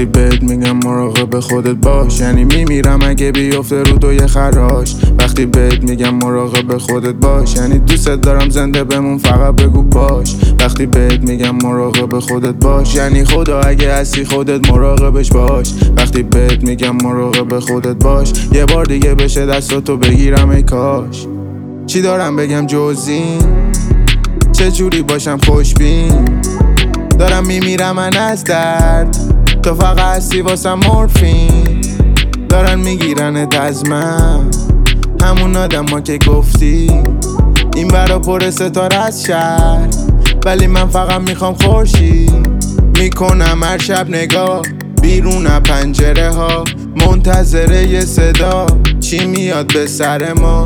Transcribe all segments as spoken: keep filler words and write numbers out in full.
وقتی بهت میگم مراقب خودت باش، یعنی میمیرم اگه بیفته رو تو یه خراش. وقتی بهت میگم مراقب خودت باش، یعنی دوست دارم زنده بمون فقط بگو باش. وقتی بهت میگم مراقب خودت باش، یعنی خدا اگه هستی خودت مراقبش باش. وقتی بهت میگم مراقب خودت باش، یه بار دیگه بشه دستاتو بگیرم ای کاش. چی دارم بگم جز این؟ چه جوری باشم خوشبین؟ دارم میمیرم من از درد، تو فقط هستی واسم مورفین. دارن میگیرنت از من، همون آدم ها که گفتی این برا پر ستاره از شهر، ولی من فقط میخوام خورشید. میکنم هر شب نگاه بیرون پنجره ها، منتظره یه صدا چی میاد به سر ما.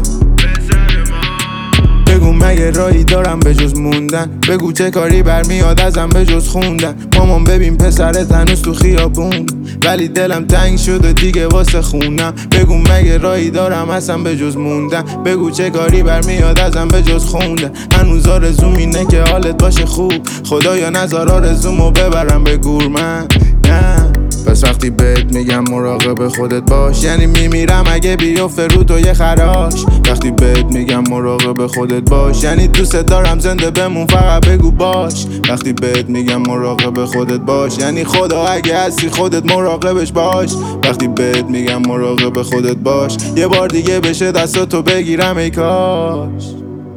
بگو مگه راهی دارم به جز موندن؟ بگو چه کاری برمیاد ازم به جز خوندن؟ مامان ببین پسرت هنوز تو خیابون، ولی دلم تنگ شده دیگه واسه خونم. بگو مگه راهی دارم اصلا به جز موندن؟ بگو چه کاری برمیاد ازم به جز خوندن؟ هنوز آرزوم اینه که حالت باشه خوب، خدایا نذار آرزومو ببرم به گور. من نه. پس وقتی بهت میگم مراقب خودت باش، یعنی میمیرم اگه بیفته رو تو یه خراش. وقتی بهت میگم مراقب خودت باش، یعنی دوست دارم زنده بمون فقط بگو باش. وقتی بهت میگم مراقب خودت باش، یعنی خدا اگه هستی خودت مراقبش باش. وقتی بهت میگم مراقب خودت باش، یه بار دیگه بشه دستاتو بگیرم ای کاش.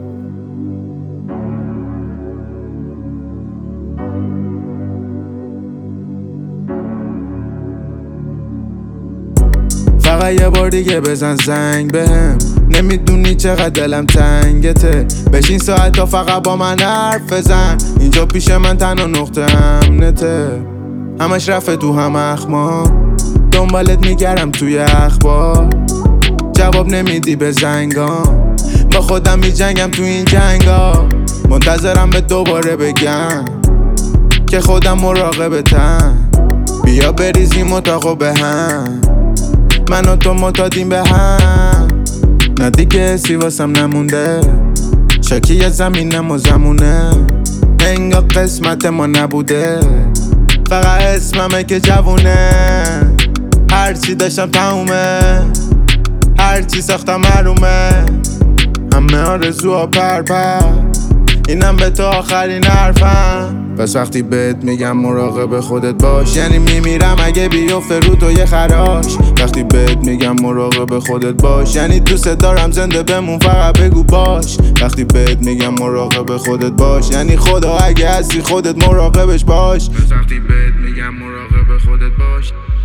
فقط یه بار دیگه بزن زنگ بهم، نمیدونی چقدر دلم تنگته. بشین ساعت تا فقط با من حرف بزن، اینجا پیش من تنها نقطه امنته. همش رفته تو هم اخما، دنبالت میگردم توی اخبار، جواب نمیدی به زنگام. با خودم میجنگم تو این جنگا، منتظرم به دوباره بگم که خودم مراقبتم. بیا بریزیم اتاقو به هم، من و تو معتادیم به هم. نه دیگه حسی واسم نمونده، شاکی زمینم و زمونه. انگار قسمت ما نبوده، فقط اسممه که جوونه. هرچی داشتم تمومه، هرچی ساختم محرومه. همه آرزوها پر پر، اینم به تو آخرین حرفم. پس وقتی بهت میگم مراقب خودت باش، یعنی میمیرم اگه بیفته رو تو یه خراش. وقتی بهت میگم مراقب خودت باش، یعنی دوست دارم زنده بمون فقط بگو باش. وقتی بهت میگم مراقب خودت باش، یعنی خدا اگه هستی خودت مراقبش باش. پس وقتی بهت میگم مراقب خودت باش.